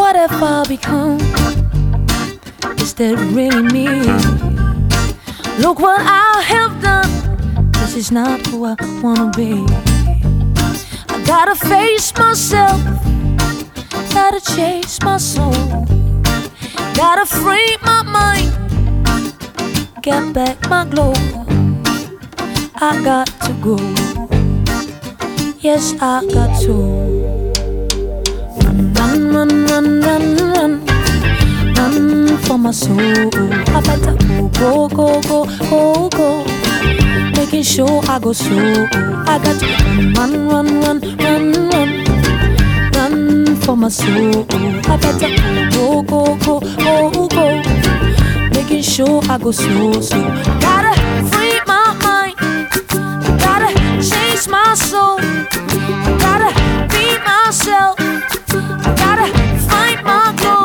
What have I become? Is that really me? Look what I have done. This is not who I wanna be. I gotta face myself, gotta chase my soul, gotta free my mind, get back my glow. I got to go, yes I got to. Run, run, run, run, run, run for my soul. I better go, go, go, go, go, making sure I go slow. I got to run, run, run, run, run, run for my soul. I better go, go, go, go, go, making sure I go slow, slow. Gotta free my mind, gotta chase my soul, gotta be myself, gotta find my glow.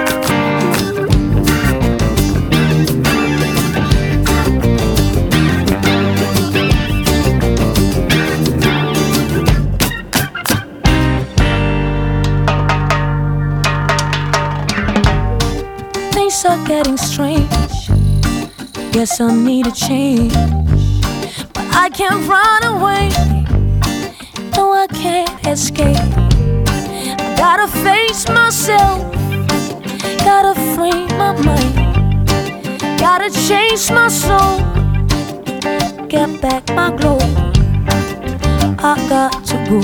Things are getting strange. Guess I need a change, but I can't run away. No, I can't escape. I gotta face myself, gotta free my mind, gotta chase my soul, get back my glow. I got to go,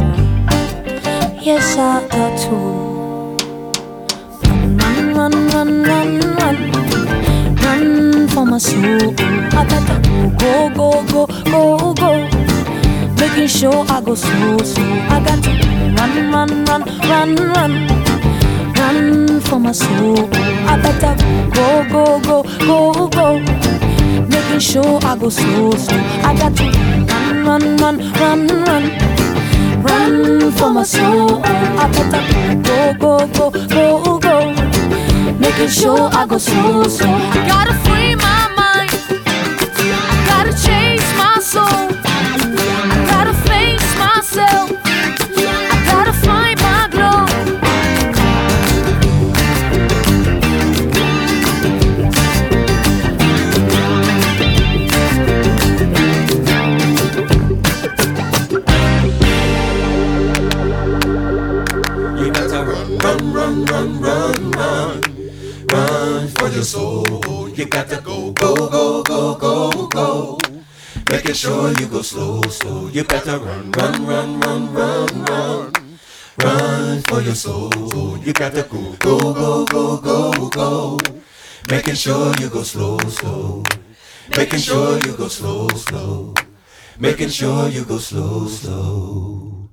yes I got to. Run, run, run, run, run for my soul. I gotta go, go, go, go, go, making sure I go slow, slow. I got to run, run, run, run, run, run for my soul. I better go, go, go, go, go, making sure I go slow, slow. I got to run, run, run, run, run for my soul. I better go, go, go, go, go, making sure I go slow, slow. I gotta free my mind, I gotta chase my soul, I gotta face myself, I gotta find my glow. You gotta run, run, run, run, run, run. Run for your soul. You got to go, go, go, go, go, go, making sure you go slow, slow. You better run, run, run, run, run, run, run for your soul. You got to go, go, go, go, go, go, making sure you go slow, slow, making sure you go slow, slow, making sure you go slow, slow.